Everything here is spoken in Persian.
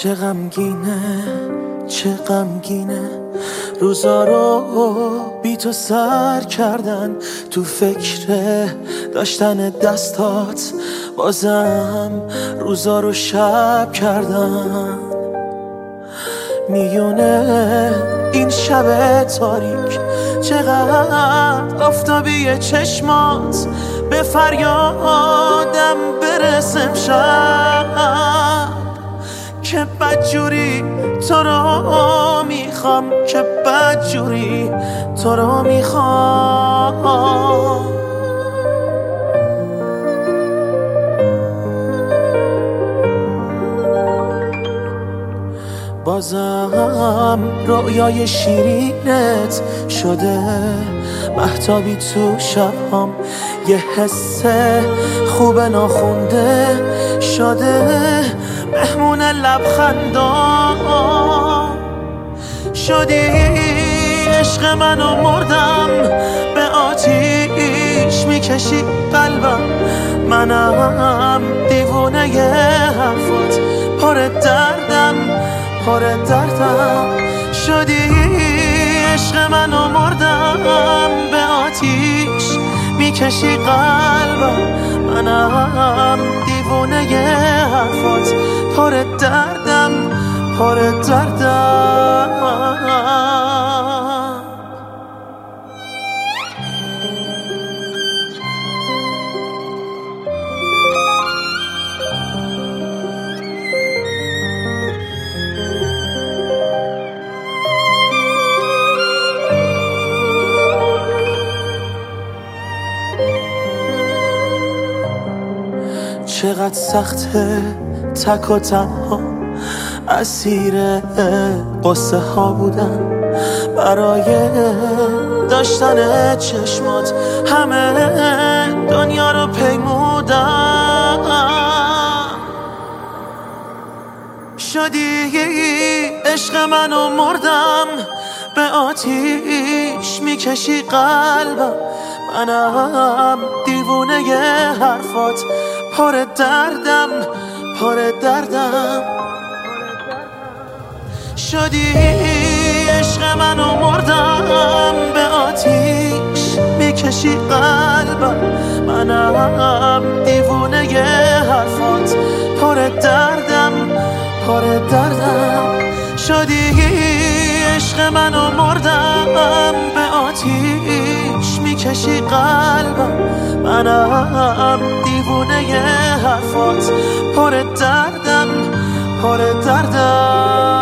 چه غمگینه چه غمگینه روزا رو بی تو سر کردن، تو فکر داشتن دستات بازم روزا رو شب کردن. میونه این شب تاریک چقدر آفتابی چشمات به فریادم برسم شب که بدجوری تو رو میخوام، که بدجوری تو رو میخوام. بازم رؤیای شیرینت شده مهتابی تو شبهام، یه حس خوب ناخونده شده مهمون لبخندام. شدی عشق منو مردم، به آتیش میکشی قلبم، منم دیوونه ی حرفات پر دردم پر دردم. شدی عشق منو مردم، به آتیش میکشی قلبم، منم دیوونه ی حرفات پر دردم پر دردم. چقدر سخته تک و تنها، اسیر قصه ها بودم برای داشتن چشمات، همه دنیا رو پیمودم. شدی عشق منو مردم، به آتیش میکشی قلبم، منم دیوونه ی حرفات پر دردم پر دردم. شدی عشق منو مردم، به آتیش میکشی قلبم، منم دیوونه ی حرفات پر دردم پر دردم. شدی عشق منو مردم، به آتیش میکشی قلبم، منم دیوونه ی حرفات پر دردم پر دردم.